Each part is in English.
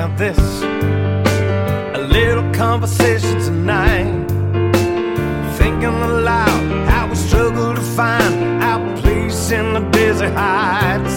have this, a little conversation tonight, thinking aloud how we struggle to find our place in the desert heights.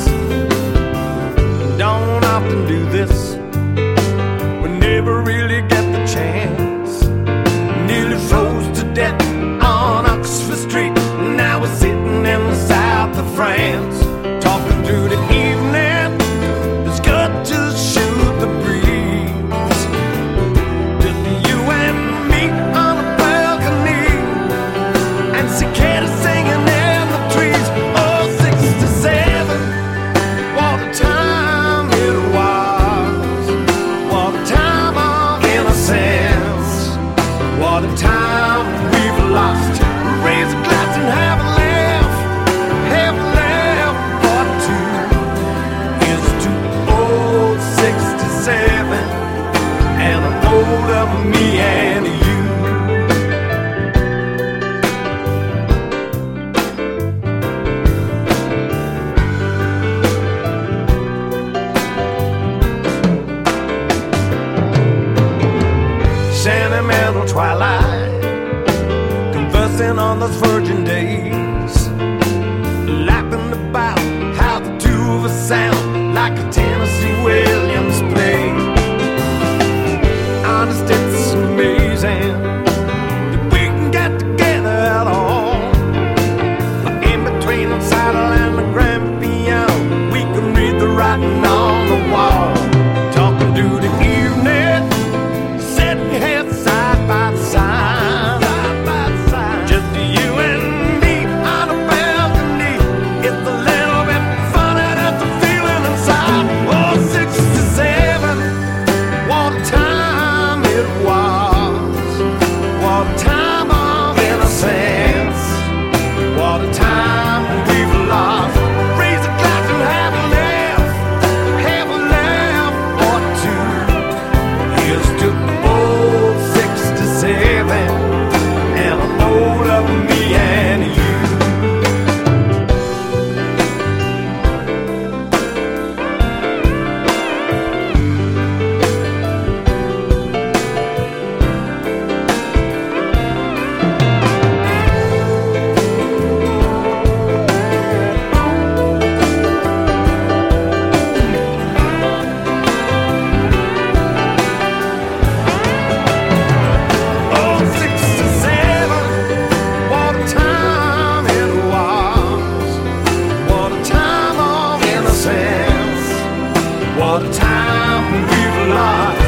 Don't often do this, we never really get the chance. Nearly froze to death on Oxford Street, now we're sitting in the south of France, talking through the evening. It's good to shoot the breeze, just you and me on a balcony, and cicadas singing in the trees. Oh, 67, what a time it was, what a time of innocence, what a time we've lost. Raise a glass and have a laugh, have a laugh or two. Here's to old 67 and an older me and you. Sentimental twilight, conversing on those virgin days, laughing about how the two of us sound like a Tennessee Williams play. Honest, it's amazing that we can get together at all. But in between the saddle and the grand piano, we can read the writing on the wall, talking through the evening, sitting here side by side, just you and me on a balcony. It's a little bit funny, that's the feeling inside. Oh, 67, what a time it was, what a time of innocence, what a time we've lost. Raise a glass and have a laugh or two. Here's to old 67 and an older me and you. Oh, 67, what a time it was, what a time of innocence, what a time we've lost.